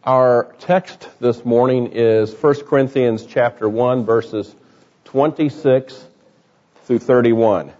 Our text this morning is 1 Corinthians chapter 1, verses 26 through 31.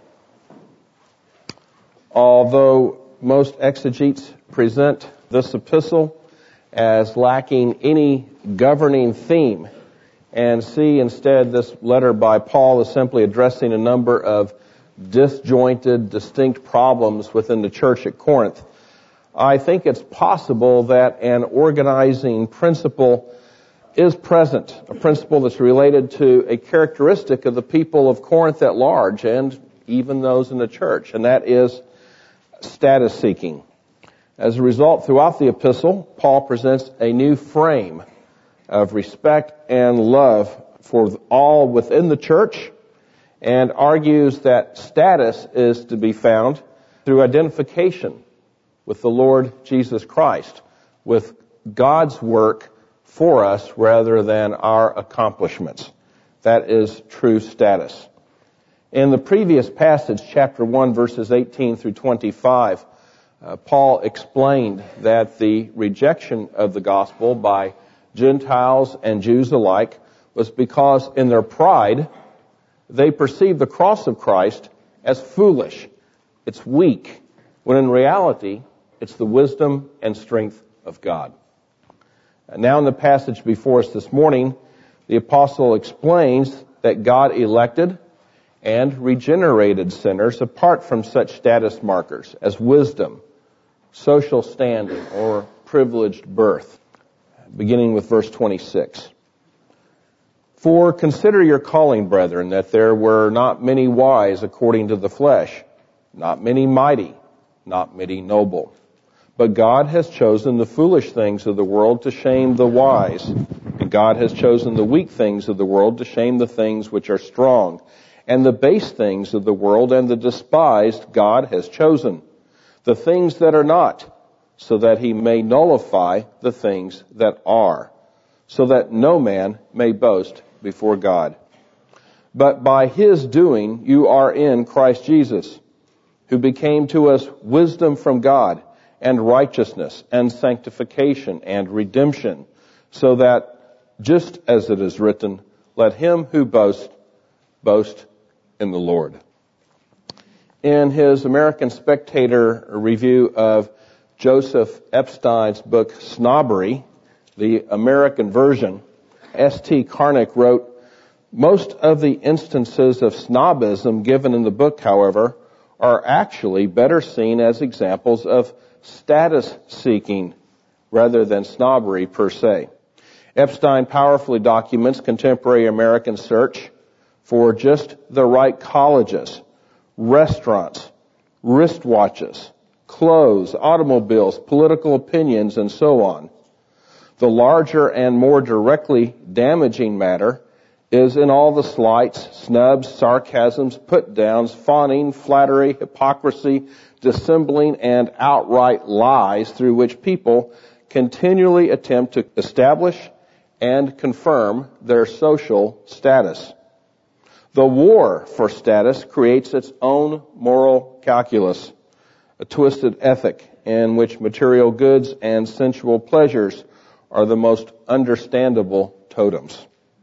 Although most exegetes present this epistle as lacking any governing theme, and see instead this letter by Paul as simply addressing a number of disjointed, distinct problems within the church at Corinth, I think it's possible that an organizing principle is present, a principle that's related to a characteristic of the people of Corinth at large and even those in the church, and that is status seeking. As a result, throughout the epistle, Paul presents a new frame of respect and love for all within the church and argues that status is to be found through identification with the Lord Jesus Christ, with God's work for us rather than our accomplishments. That is true status. In the previous passage, chapter 1, verses 18 through 25, Paul explained that the rejection of the gospel by Gentiles and Jews alike was because in their pride, they perceived the cross of Christ as foolish. It's weak, when in reality, it's the wisdom and strength of God. Now in the passage before us this morning, the apostle explains that God elected and regenerated sinners apart from such status markers as wisdom, social standing, or privileged birth. Beginning with verse 26. For consider your calling, brethren, that there were not many wise according to the flesh, not many mighty, not many noble. But God has chosen the foolish things of the world to shame the wise, and God has chosen the weak things of the world to shame the things which are strong, and the base things of the world and the despised God has chosen, the things that are not, so that he may nullify the things that are, so that no man may boast before God. But by his doing you are in Christ Jesus, who became to us wisdom from God, and righteousness, and sanctification, and redemption, so that, just as it is written, let him who boasts, boast in the Lord. In his American Spectator review of Joseph Epstein's book, Snobbery, the American version, S.T. Karnick wrote, most of the instances of snobism given in the book, however, are actually better seen as examples of status seeking rather than snobbery per se. Epstein powerfully documents contemporary American search for just the right colleges, restaurants, wristwatches, clothes, automobiles, political opinions, and so on. The larger and more directly damaging matter is in all the slights, snubs, sarcasms, put-downs, fawning, flattery, hypocrisy, dissembling, and outright lies through which people continually attempt to establish and confirm their social status. The war for status creates its own moral calculus, a twisted ethic in which material goods and sensual pleasures are the most understandable totems.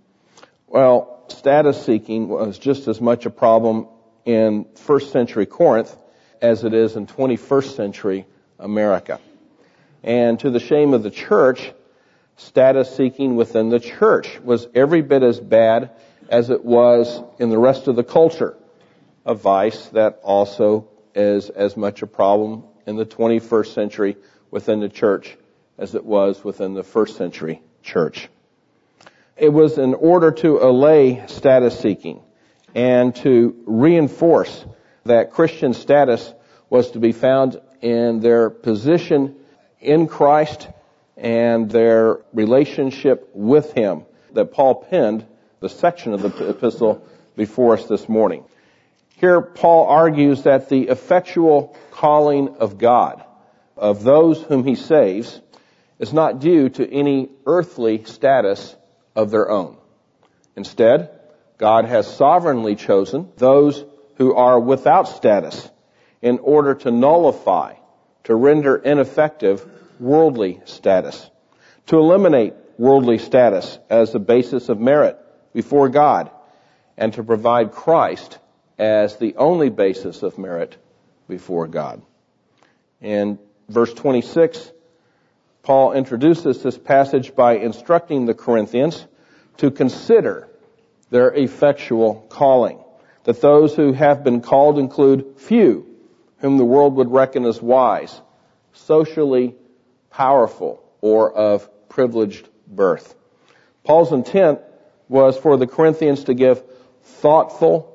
Well, status seeking was just as much a problem in first century Corinth as it is in 21st century America. And to the shame of the church, status seeking within the church was every bit as bad as it was in the rest of the culture, a vice that also is as much a problem in the 21st century within the church as it was within the first century church. It was in order to allay status seeking and to reinforce that Christian status was to be found in their position in Christ and their relationship with him that Paul penned the section of the epistle before us this morning. Here Paul argues that the effectual calling of God, of those whom he saves, is not due to any earthly status of their own. Instead, God has sovereignly chosen those who are without status in order to nullify, to render ineffective worldly status, to eliminate worldly status as the basis of merit before God, and to provide Christ as the only basis of merit before God. In verse 26, Paul introduces this passage by instructing the Corinthians to consider their effectual calling, that those who have been called include few whom the world would reckon as wise, socially powerful, or of privileged birth. Paul's intent was for the Corinthians to give thoughtful,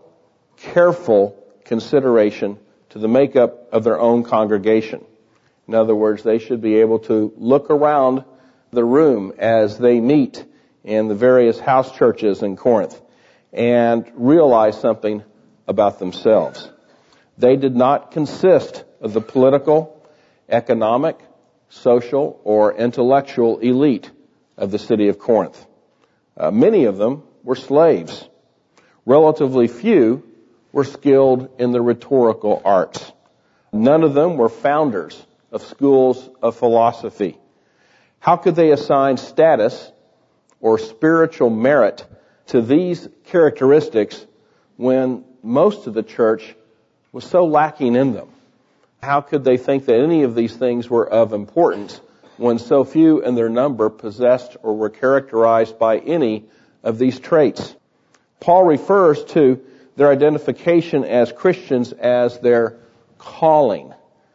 careful consideration to the makeup of their own congregation. In other words, they should be able to look around the room as they meet in the various house churches in Corinth and realize something about themselves. They did not consist of the political, economic, social, or intellectual elite of the city of Corinth. Many of them were slaves. Relatively few were skilled in the rhetorical arts. None of them were founders of schools of philosophy. How could they assign status or spiritual merit to these characteristics when most of the church was so lacking in them? How could they think that any of these things were of importance when so few in their number possessed or were characterized by any of these traits? Paul refers to their identification as Christians as their calling.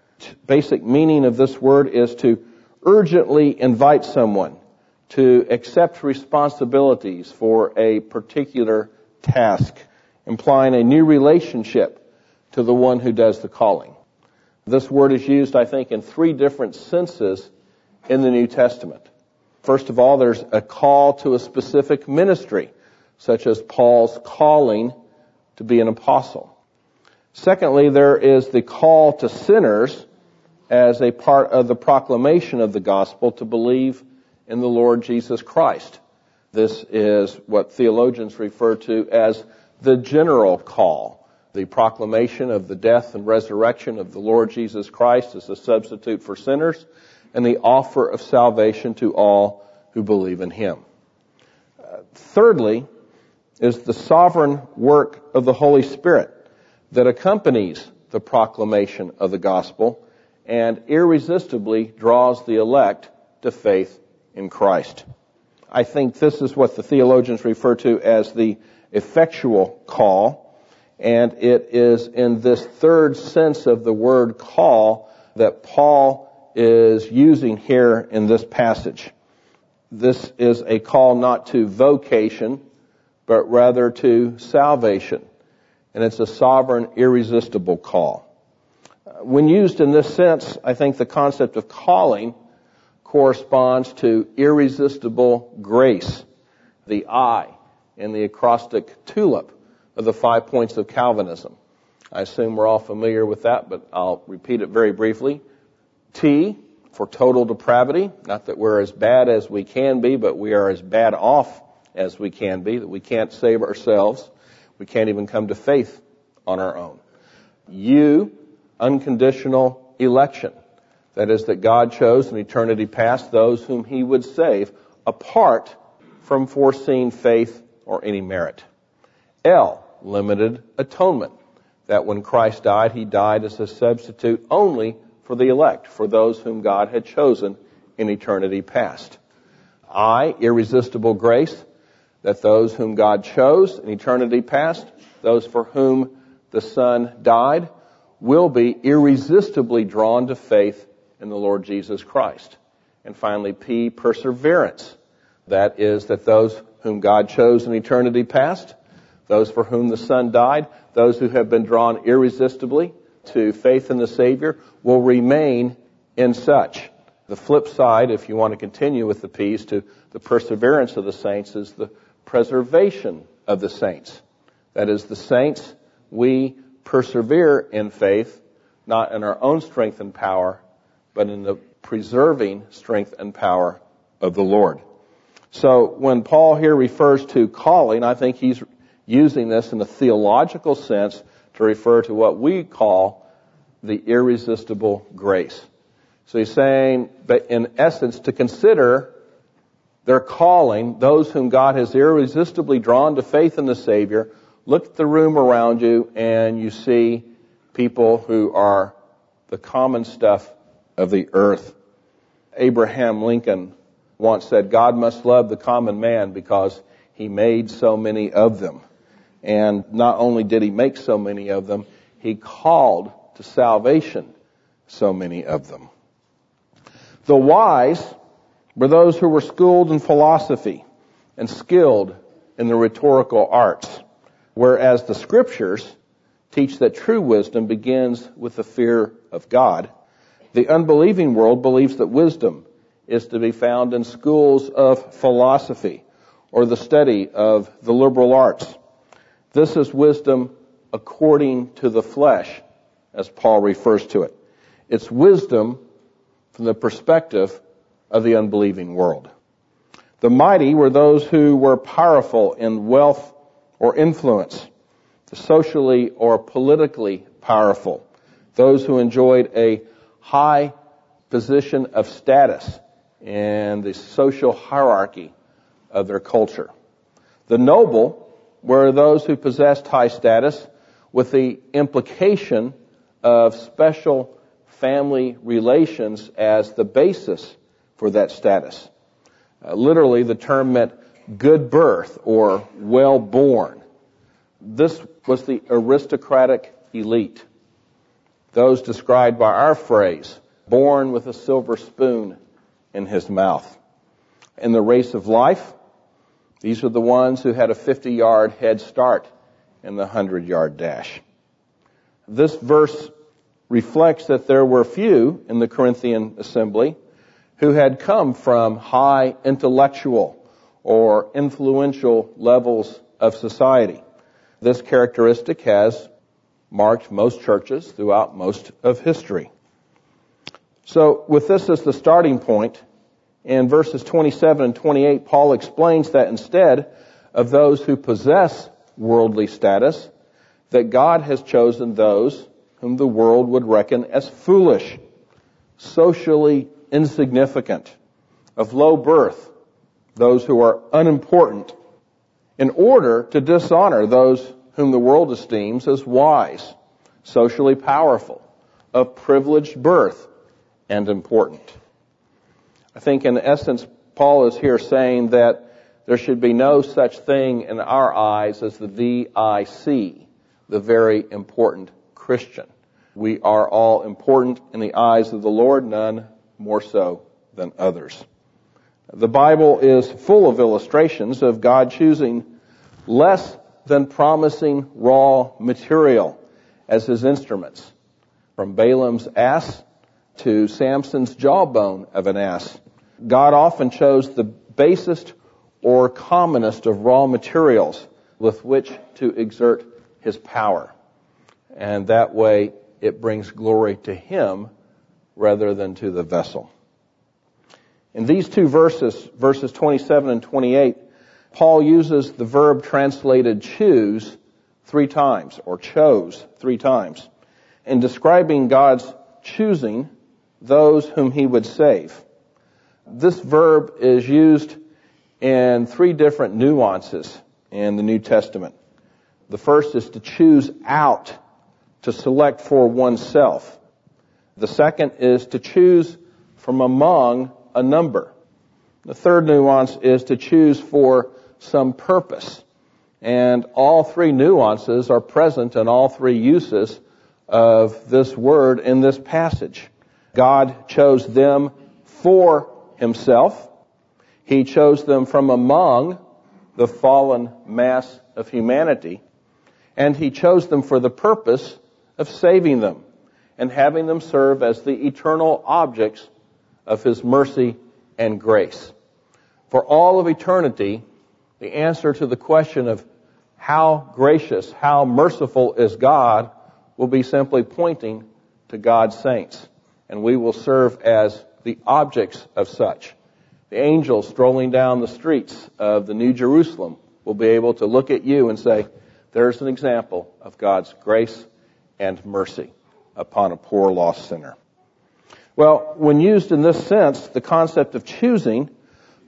Basic meaning of this word is to urgently invite someone to accept responsibilities for a particular task, implying a new relationship to the one who does the calling. This word is used, I think, in 3 different senses in the New Testament. First of all, there's a call to a specific ministry, such as Paul's calling to be an apostle. Secondly, there is the call to sinners as a part of the proclamation of the gospel to believe in the Lord Jesus Christ. This is what theologians refer to as the general call, the proclamation of the death and resurrection of the Lord Jesus Christ as a substitute for sinners, and the offer of salvation to all who believe in Him. Thirdly, is the sovereign work of the Holy Spirit that accompanies the proclamation of the gospel and irresistibly draws the elect to faith in Christ. I think this is what the theologians refer to as the effectual call, and it is in this third sense of the word call that Paul is using here in this passage. This is a call not to vocation, but rather to salvation. And it's a sovereign, irresistible call. When used in this sense, I think the concept of calling corresponds to irresistible grace, the I in the acrostic TULIP of the 5 points of Calvinism. I assume we're all familiar with that, but I'll repeat it very briefly. T for total depravity, not that we're as bad as we can be, but we are as bad off as we can be, that we can't save ourselves. We can't even come to faith on our own. U, unconditional election. That is, that God chose in eternity past those whom He would save apart from foreseen faith or any merit. L, limited atonement. That when Christ died, He died as a substitute only for the elect, for those whom God had chosen in eternity past. I, irresistible grace. That those whom God chose in eternity past, those for whom the Son died, will be irresistibly drawn to faith in the Lord Jesus Christ. And finally, P, perseverance. That is, that those whom God chose in eternity past, those for whom the Son died, those who have been drawn irresistibly to faith in the Savior, will remain in such. The flip side, if you want to continue with the P's, to the perseverance of the saints is the preservation of the saints. That is, the saints, we persevere in faith, not in our own strength and power, but in the preserving strength and power of the Lord. So when Paul here refers to calling, I think he's using this in a theological sense to refer to what we call the irresistible grace. So he's saying, but in essence, to consider They're calling those whom God has irresistibly drawn to faith in the Savior. Look at the room around you and you see people who are the common stuff of the earth. Abraham Lincoln once said, God must love the common man because he made so many of them. And not only did he make so many of them, he called to salvation so many of them. The wise were those who were schooled in philosophy and skilled in the rhetorical arts, whereas the Scriptures teach that true wisdom begins with the fear of God. The unbelieving world believes that wisdom is to be found in schools of philosophy or the study of the liberal arts. This is wisdom according to the flesh, as Paul refers to it. It's wisdom from the perspective of the unbelieving world. The mighty were those who were powerful in wealth or influence, the socially or politically powerful, those who enjoyed a high position of status in the social hierarchy of their culture. The noble were those who possessed high status with the implication of special family relations as the basis for that status. Literally, the term meant good birth or well born. This was the aristocratic elite, those described by our phrase, born with a silver spoon in his mouth. In the race of life, these are the ones who had a 50-yard head start in the 100-yard dash. This verse reflects that there were few in the Corinthian assembly who had come from high intellectual or influential levels of society. This characteristic has marked most churches throughout most of history. So with this as the starting point, in verses 27 and 28, Paul explains that instead of those who possess worldly status, that God has chosen those whom the world would reckon as foolish, socially insignificant, of low birth, those who are unimportant, in order to dishonor those whom the world esteems as wise, socially powerful, of privileged birth, and important. I think in essence, Paul is here saying that there should be no such thing in our eyes as the VIC, the very important Christian. We are all important in the eyes of the Lord, none more so than others. The Bible is full of illustrations of God choosing less than promising raw material as his instruments, from Balaam's ass to Samson's jawbone of an ass. God often chose the basest or commonest of raw materials with which to exert his power. And that way it brings glory to him rather than to the vessel. In these two verses 27 and 28, Paul uses the verb translated choose 3 times, or chose 3 times, in describing God's choosing those whom he would save. This verb is used in 3 different nuances in the New Testament. The first is to choose out, to select for oneself. The second is to choose from among a number. The third nuance is to choose for some purpose. And all 3 nuances are present in all 3 uses of this word in this passage. God chose them for himself. He chose them from among the fallen mass of humanity. And he chose them for the purpose of saving them and having them serve as the eternal objects of his mercy and grace. For all of eternity, the answer to the question of how gracious, how merciful is God will be simply pointing to God's saints. And we will serve as the objects of such. The angels strolling down the streets of the New Jerusalem will be able to look at you and say, there's an example of God's grace and mercy upon a poor lost sinner. Well, when used in this sense, the concept of choosing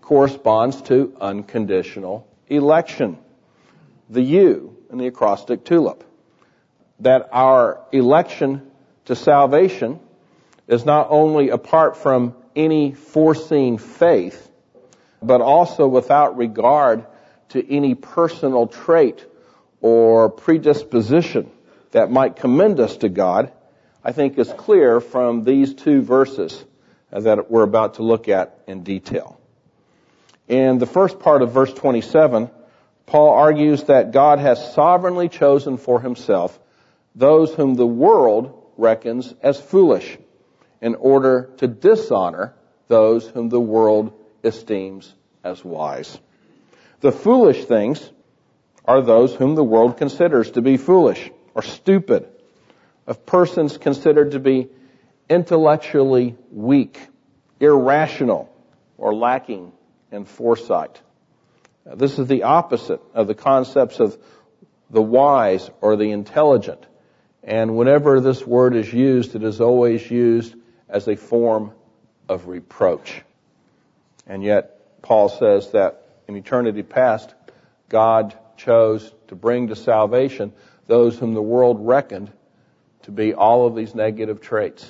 corresponds to unconditional election. The U in the acrostic tulip. That our election to salvation is not only apart from any foreseen faith, but also without regard to any personal trait or predisposition that might commend us to God, I think is clear from these two verses that we're about to look at in detail. In the first part of verse 27, Paul argues that God has sovereignly chosen for himself those whom the world reckons as foolish, in order to dishonor those whom the world esteems as wise. The foolish things are those whom the world considers to be foolish or stupid, of persons considered to be intellectually weak, irrational, or lacking in foresight. This is the opposite of the concepts of the wise or the intelligent. And whenever this word is used, it is always used as a form of reproach. And yet, Paul says that in eternity past, God chose to bring to salvation those whom the world reckoned to be all of these negative traits.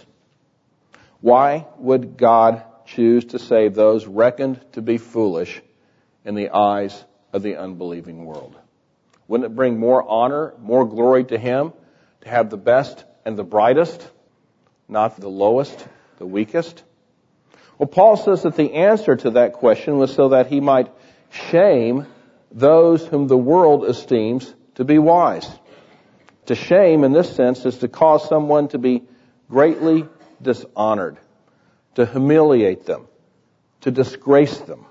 Why would God choose to save those reckoned to be foolish in the eyes of the unbelieving world? Wouldn't it bring more honor, more glory to Him to have the best and the brightest, not the lowest, the weakest? Well, Paul says that the answer to that question was so that he might shame those whom the world esteems to be wise. To shame, in this sense, is to cause someone to be greatly dishonored, to humiliate them, to disgrace them.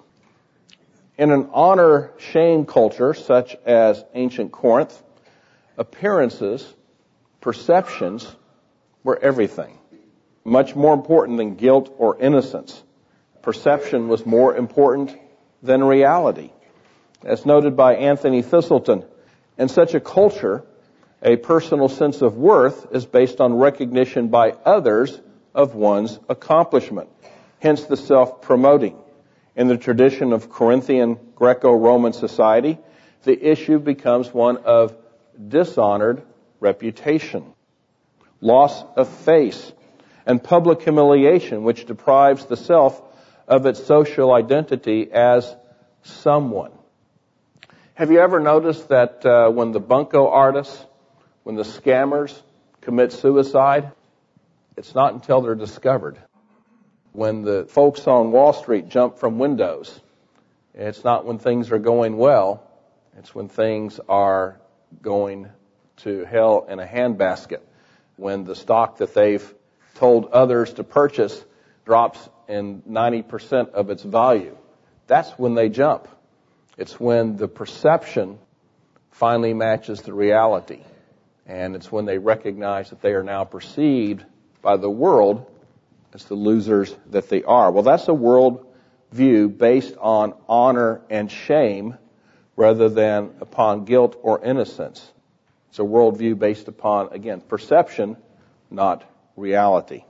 In an honor-shame culture such as ancient Corinth, appearances, perceptions were everything. Much more important than guilt or innocence. Perception was more important than reality. As noted by Anthony Thistleton, in such a culture, a personal sense of worth is based on recognition by others of one's accomplishment, hence the self-promoting. In the tradition of Corinthian Greco-Roman society, the issue becomes one of dishonored reputation, loss of face, and public humiliation, which deprives the self of its social identity as someone. Have you ever noticed that when the bunco artists, when the scammers commit suicide, it's not until they're discovered. When the folks on Wall Street jump from windows, it's not when things are going well, it's when things are going to hell in a handbasket. When the stock that they've told others to purchase drops in 90% of its value. That's when they jump. It's when the perception finally matches the reality. And it's when they recognize that they are now perceived by the world as the losers that they are. Well, that's a world view based on honor and shame rather than upon guilt or innocence. It's a worldview based upon, again, perception, not reality.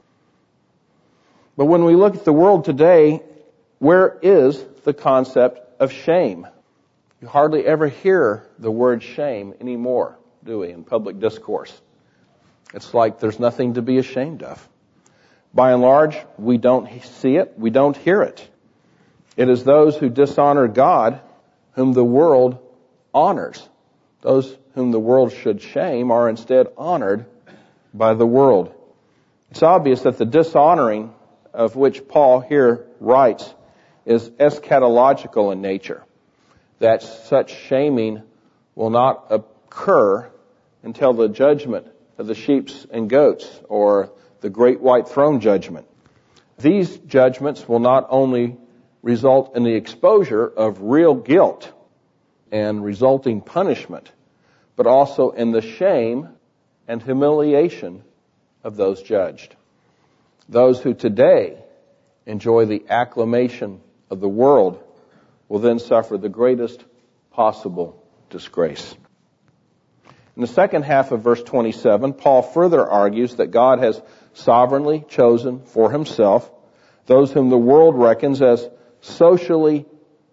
But when we look at the world today, where is the concept of shame? You hardly ever hear the word shame anymore, do we, in public discourse? It's like there's nothing to be ashamed of. By and large, we don't see it, we don't hear it. It is those who dishonor God whom the world honors. Those whom the world should shame are instead honored by the world. It's obvious that the dishonoring of which Paul here writes is eschatological in nature, that such shaming will not occur until the judgment of the sheep and goats, or the great white throne judgment. These judgments will not only result in the exposure of real guilt and resulting punishment, but also in the shame and humiliation of those judged. Those who today enjoy the acclamation of the world will then suffer the greatest possible disgrace. In the second half of verse 27, Paul further argues that God has sovereignly chosen for himself those whom the world reckons as socially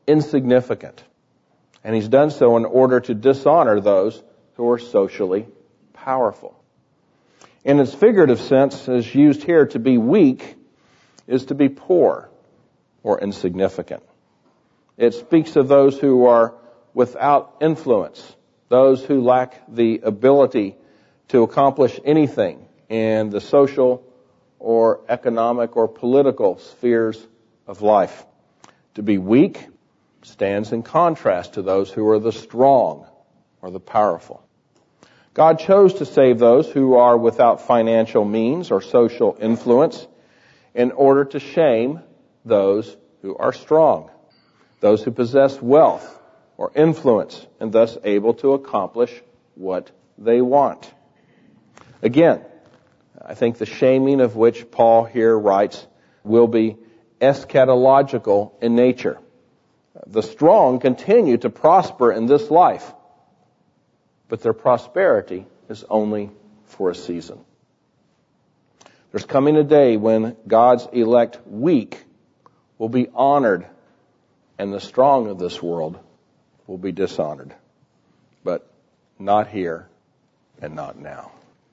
insignificant. And he's done so in order to dishonor those who are socially powerful. In its figurative sense, as used here, to be weak is to be poor or insignificant. It speaks of those who are without influence, those who lack the ability to accomplish anything in the social or economic or political spheres of life. To be weak stands in contrast to those who are the strong or the powerful. God chose to save those who are without financial means or social influence in order to shame those who are strong, those who possess wealth or influence and thus able to accomplish what they want. Again, I think the shaming of which Paul here writes will be eschatological in nature. The strong continue to prosper in this life, but their prosperity is only for a season. There's coming a day when God's elect weak will be honored and the strong of this world will be dishonored. But not here and not now.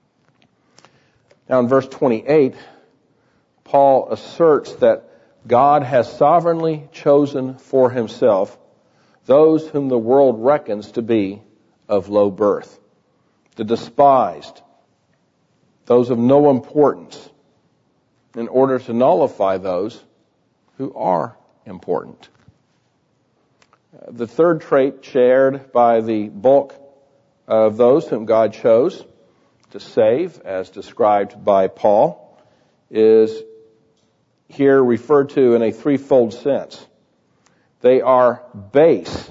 Now in verse 28, Paul asserts that God has sovereignly chosen for himself those whom the world reckons to be of low birth, the despised, those of no importance, in order to nullify those who are important. The third trait shared by the bulk of those whom God chose to save, as described by Paul, is here referred to in a threefold sense. They are base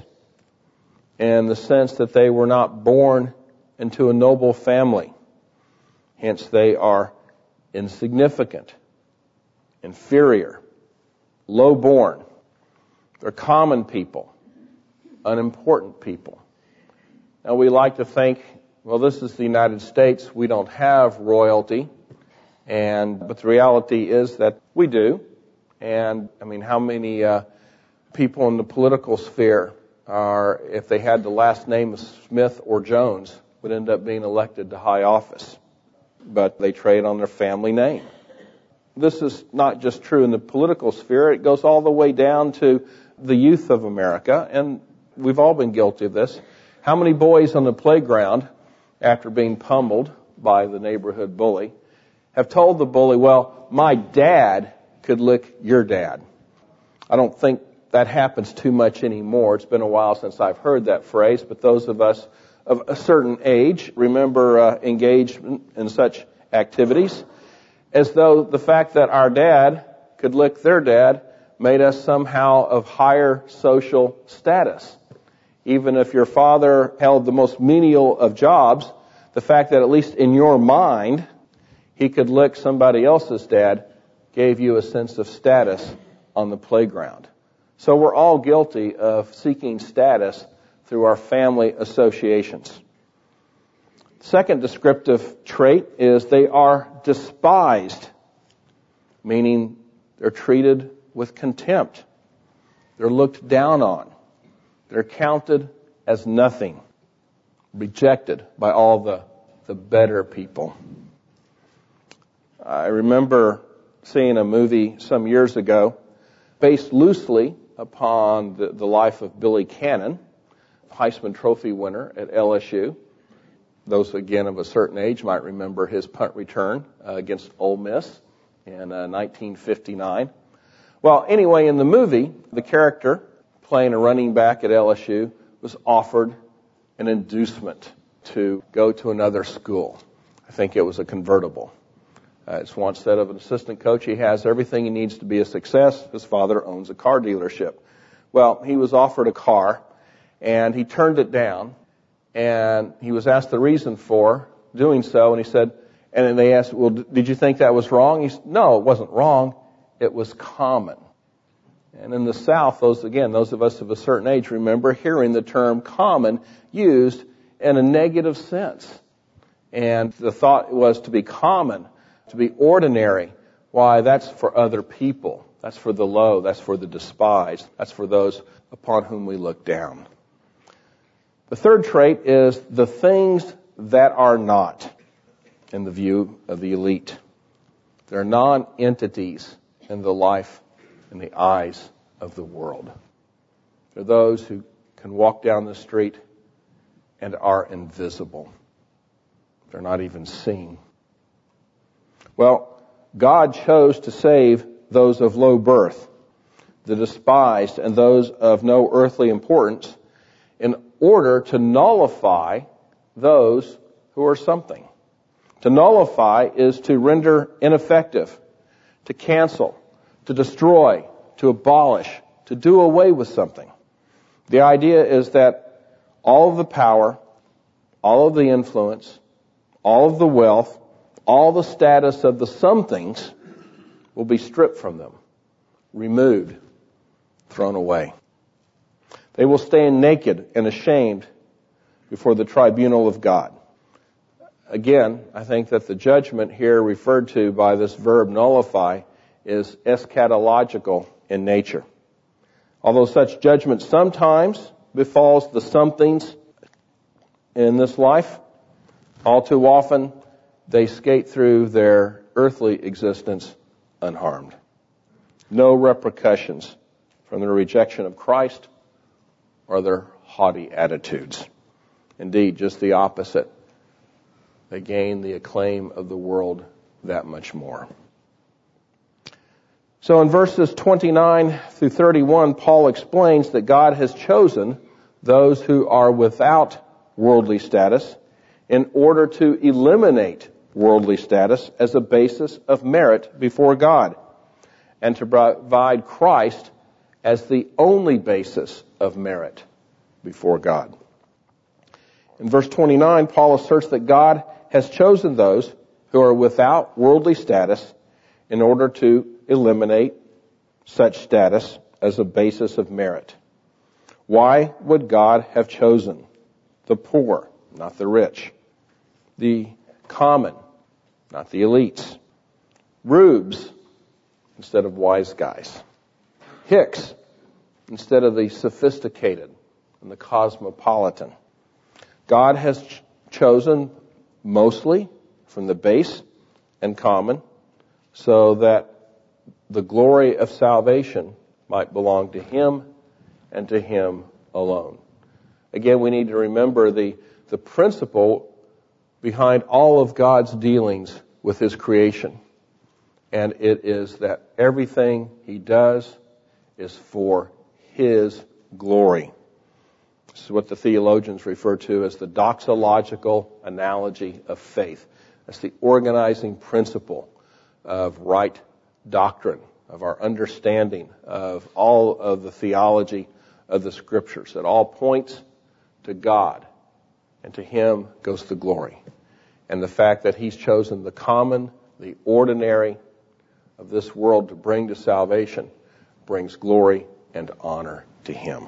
in the sense that they were not born into a noble family. Hence they are insignificant, inferior, low-born. They're common people, unimportant people. Now we like to think, well, this is the United States, we don't have royalty, but the reality is that we do. And I mean, how many people in the political sphere are, if they had the last name of Smith or Jones, would end up being elected to high office? But they trade on their family name. This is not just true in the political sphere. It goes all the way down to the youth of America, and we've all been guilty of this. How many boys on the playground, after being pummeled by the neighborhood bully, have told the bully, well, my dad could lick your dad? I don't think that happens too much anymore. It's been a while since I've heard that phrase, but those of us of a certain age remember engagement in such activities, as though the fact that our dad could lick their dad made us somehow of higher social status. Even if your father held the most menial of jobs, the fact that at least in your mind he could lick somebody else's dad gave you a sense of status on the playground. So we're all guilty of seeking status through our family associations. Second descriptive trait is they are despised, meaning they're treated with contempt. They're looked down on. They're counted as nothing, rejected by all the better people. I remember seeing a movie some years ago based loosely upon the life of Billy Cannon, Heisman Trophy winner at LSU. Those, again, of a certain age might remember his punt return against Ole Miss in 1959. Well, anyway, in the movie, the character playing a running back at LSU was offered an inducement to go to another school. I think it was a convertible. It's once said of an assistant coach, he has everything he needs to be a success. His father owns a car dealership. Well, he was offered a car, and he turned it down, and he was asked the reason for doing so, and he said, and then they asked, well, did you think that was wrong? He said, no, it wasn't wrong. It was common. And in the South, those of us of a certain age remember hearing the term common used in a negative sense. And the thought was to be common, to be ordinary. Why, that's for other people. That's for the low. That's for the despised. That's for those upon whom we look down. The third trait is the things that are not, in the view of the elite. They're non-entities in the life and the eyes of the world. They're those who can walk down the street and are invisible. They're not even seen. Well, God chose to save those of low birth, the despised, and those of no earthly importance, in order to nullify those who are something. To nullify is to render ineffective, to cancel, to destroy, to abolish, to do away with something. The idea is that all of the power, all of the influence, all of the wealth, all the status of the somethings will be stripped from them, removed, thrown away. They will stand naked and ashamed before the tribunal of God. Again, I think that the judgment here referred to by this verb nullify is eschatological in nature. Although such judgment sometimes befalls the somethings in this life, all too often they skate through their earthly existence unharmed. No repercussions from their rejection of Christ or their haughty attitudes. Indeed, just the opposite. They gain the acclaim of the world that much more. So in verses 29 through 31, Paul explains that God has chosen those who are without worldly status in order to eliminate worldly status as a basis of merit before God, and to provide Christ as the only basis of merit before God. In verse 29, Paul asserts that God has chosen those who are without worldly status in order to eliminate such status as a basis of merit. Why would God have chosen the poor, not the rich, the common, not the elites, rubes instead of wise guys, hicks instead of the sophisticated and the cosmopolitan? God has chosen mostly from the base and common so that the glory of salvation might belong to Him and to Him alone. Again, we need to remember the principle behind all of God's dealings with His creation. And it is that everything He does is for His glory. This is what the theologians refer to as the doxological analogy of faith. That's the organizing principle of right doctrine, of our understanding of all of the theology of the Scriptures. It all points to God, and to Him goes the glory. And the fact that He's chosen the common, the ordinary of this world to bring to salvation brings glory and honor to Him.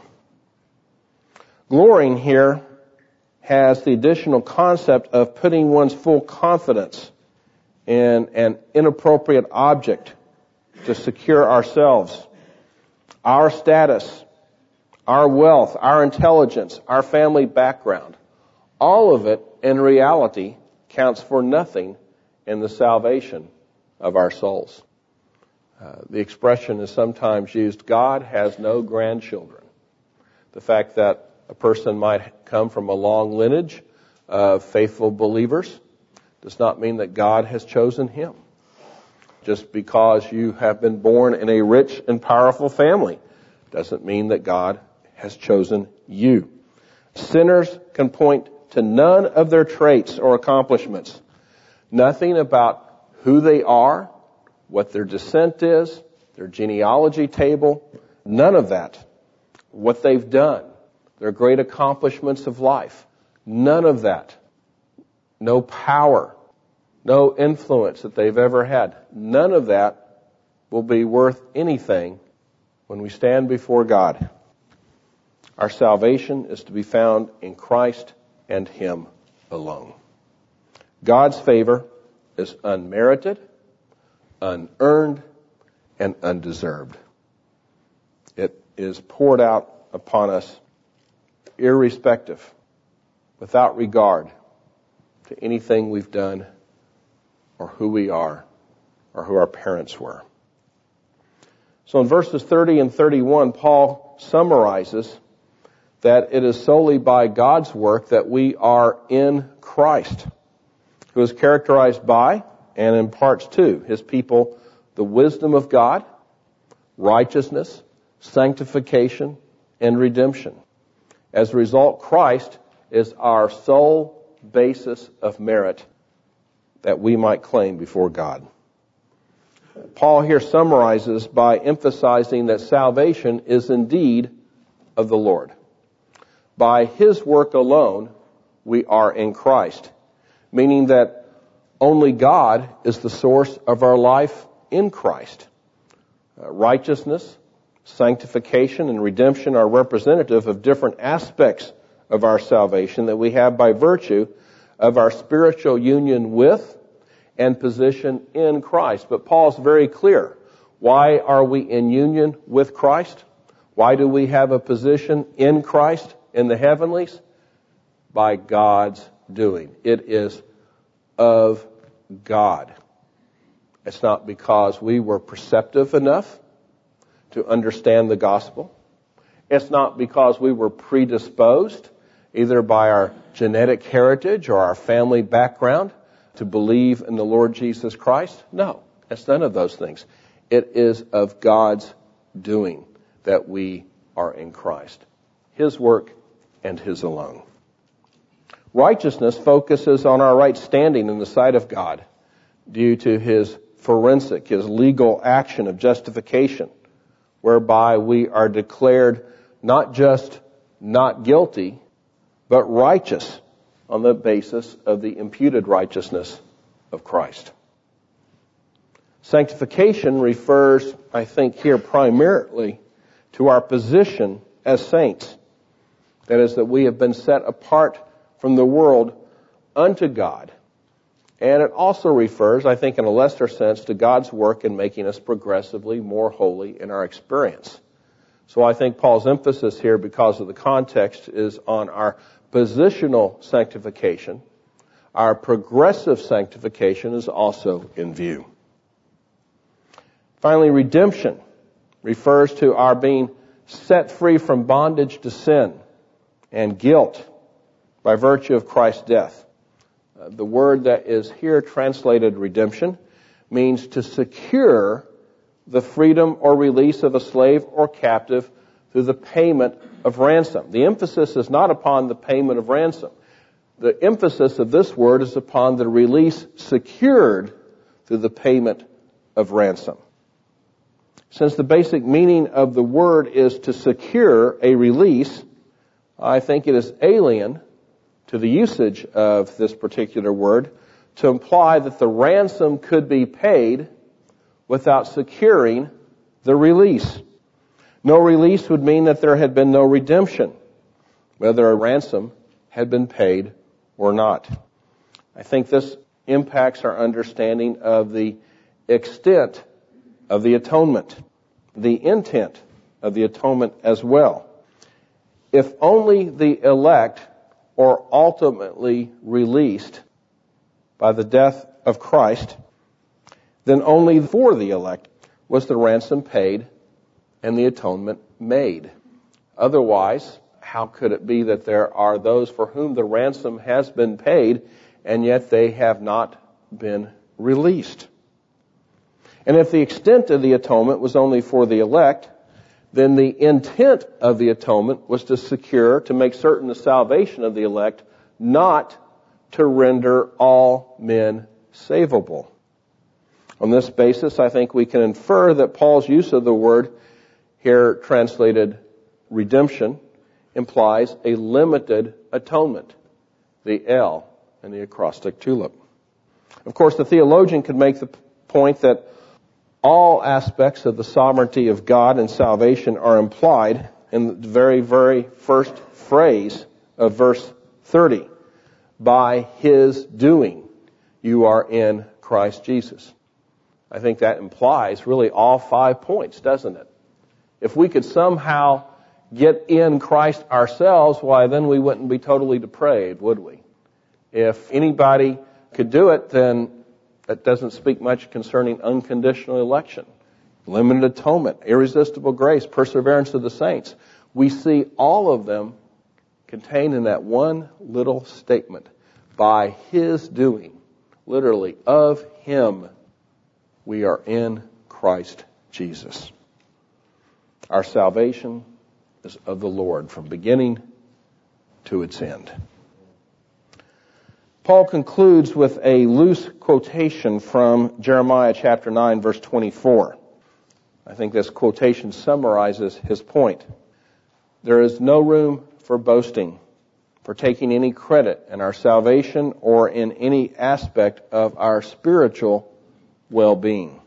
Glorying here has the additional concept of putting one's full confidence in an inappropriate object to secure ourselves, our status, our wealth, our intelligence, our family background. All of it, in reality, counts for nothing in the salvation of our souls. The expression is sometimes used, God has no grandchildren. The fact that a person might come from a long lineage of faithful believers does not mean that God has chosen him. Just because you have been born in a rich and powerful family doesn't mean that God has chosen you. Sinners can point to none of their traits or accomplishments. Nothing about who they are, what their descent is, their genealogy table, none of that. What they've done, their great accomplishments of life, none of that. No power, no influence that they've ever had. None of that will be worth anything when we stand before God. Our salvation is to be found in Christ and Him alone. God's favor is unmerited, unearned, and undeserved. It is poured out upon us irrespective, without regard to anything we've done or who we are or who our parents were. So in verses 30 and 31, Paul summarizes that it is solely by God's work that we are in Christ, who is characterized by and imparts to His people the wisdom of God, righteousness, sanctification, and redemption. As a result, Christ is our sole basis of merit that we might claim before God. Paul here summarizes by emphasizing that salvation is indeed of the Lord. By His work alone, we are in Christ, meaning that only God is the source of our life in Christ. Righteousness, sanctification, and redemption are representative of different aspects of our salvation that we have by virtue of our spiritual union with and position in Christ. But Paul's very clear. Why are we in union with Christ? Why do we have a position in Christ in the heavenlies? By God's doing. It is of God. It's not because we were perceptive enough to understand the gospel. It's not because we were predisposed, either by our genetic heritage or our family background, to believe in the Lord Jesus Christ. No, it's none of those things. It is of God's doing that we are in Christ. His work and His alone. Righteousness focuses on our right standing in the sight of God due to His forensic, His legal action of justification, whereby we are declared not just not guilty, but righteous on the basis of the imputed righteousness of Christ. Sanctification refers, I think, here primarily to our position as saints. That is, that we have been set apart from the world unto God. And it also refers, I think in a lesser sense, to God's work in making us progressively more holy in our experience. So I think Paul's emphasis here, because of the context, is on our positional sanctification. Our progressive sanctification is also in view. Finally, redemption refers to our being set free from bondage to sin and guilt by virtue of Christ's death. The word that is here translated redemption means to secure the freedom or release of a slave or captive through the payment of ransom. The emphasis is not upon the payment of ransom. The emphasis of this word is upon the release secured through the payment of ransom. Since the basic meaning of the word is to secure a release, I think it is alien to the usage of this particular word to imply that the ransom could be paid without securing the release. No release would mean that there had been no redemption, whether a ransom had been paid or not. I think this impacts our understanding of the extent of the atonement, the intent of the atonement as well. If only the elect are ultimately released by the death of Christ, then only for the elect was the ransom paid and the atonement made. Otherwise, how could it be that there are those for whom the ransom has been paid and yet they have not been released? And if the extent of the atonement was only for the elect, then the intent of the atonement was to secure, to make certain the salvation of the elect, not to render all men savable. On this basis, I think we can infer that Paul's use of the word here translated redemption implies a limited atonement, the L in the acrostic tulip. Of course, the theologian could make the point that all aspects of the sovereignty of God and salvation are implied in the very, very first phrase of verse 30. By His doing, you are in Christ Jesus. I think that implies really all 5 points, doesn't it? If we could somehow get in Christ ourselves, why then we wouldn't be totally depraved, would we? If anybody could do it, then that doesn't speak much concerning unconditional election, limited atonement, irresistible grace, perseverance of the saints. We see all of them contained in that one little statement. By His doing, literally, of Him, we are in Christ Jesus. Our salvation is of the Lord from beginning to its end. Paul concludes with a loose quotation from Jeremiah chapter 9, verse 24. I think this quotation summarizes his point. There is no room for boasting, for taking any credit in our salvation or in any aspect of our spiritual well-being.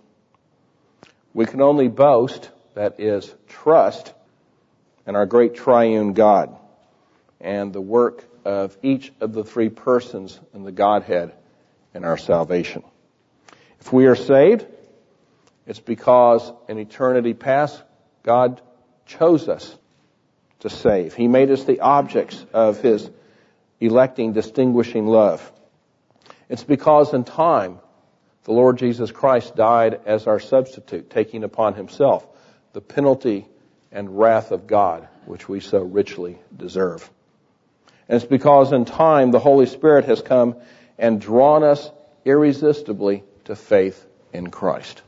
We can only boast, that is, trust, in our great triune God and the work of each of the 3 persons in the Godhead in our salvation. If we are saved, it's because in eternity past, God chose us to save. He made us the objects of His electing, distinguishing love. It's because in time, the Lord Jesus Christ died as our substitute, taking upon Himself the penalty and wrath of God, which we so richly deserve. And it's because in time, the Holy Spirit has come and drawn us irresistibly to faith in Christ.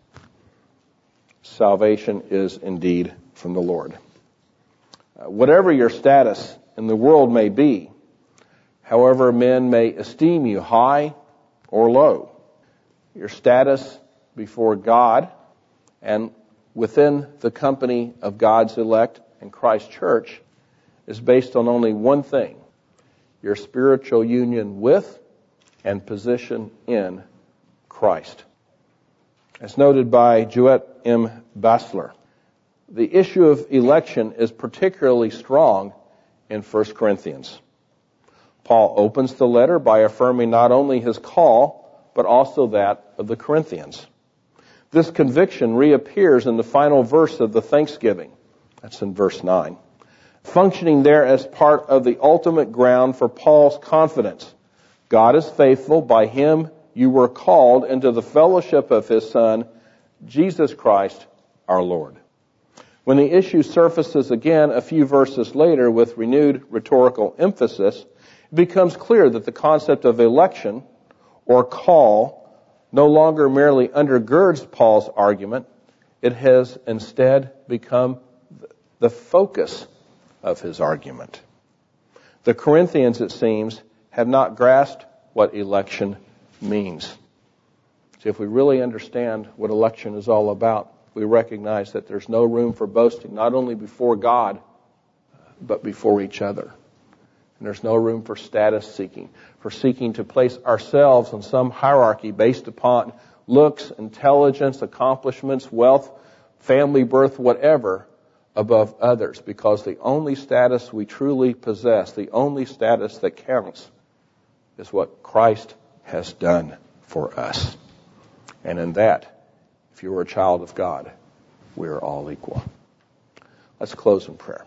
Salvation is indeed from the Lord. Whatever your status in the world may be, however men may esteem you high or low, your status before God and within the company of God's elect and Christ's church is based on only one thing: your spiritual union with and position in Christ. As noted by Jewett M. Bassler, the issue of election is particularly strong in 1 Corinthians. Paul opens the letter by affirming not only his call, but also that of the Corinthians. This conviction reappears in the final verse of the Thanksgiving. That's in verse 9. Functioning there as part of the ultimate ground for Paul's confidence. God is faithful. By Him you were called into the fellowship of His Son, Jesus Christ our Lord. When the issue surfaces again a few verses later with renewed rhetorical emphasis, it becomes clear that the concept of election or call no longer merely undergirds Paul's argument. It has instead become the focus of his argument. The Corinthians, it seems, have not grasped what election means. See, if we really understand what election is all about, we recognize that there's no room for boasting, not only before God, but before each other. And there's no room for status seeking, for seeking to place ourselves in some hierarchy based upon looks, intelligence, accomplishments, wealth, family birth, whatever, above others. Because the only status we truly possess, the only status that counts, is what Christ has done for us. And in that, if you are a child of God, we are all equal. Let's close in prayer.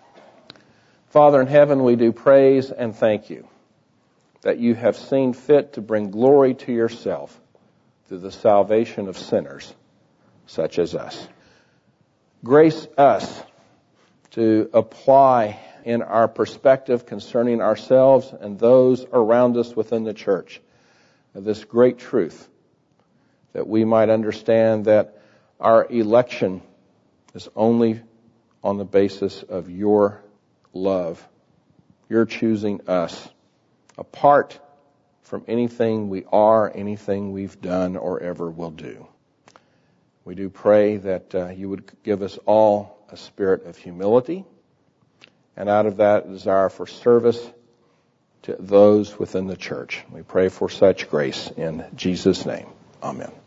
Father in heaven, we do praise and thank you that you have seen fit to bring glory to yourself through the salvation of sinners such as us. Grace us to apply in our perspective concerning ourselves and those around us within the church this great truth, that we might understand that our election is only on the basis of your love. You're choosing us apart from anything we are, anything we've done, or ever will do. We do pray that you would give us all a spirit of humility, and out of that, a desire for service to those within the church. We pray for such grace in Jesus' name. Amen.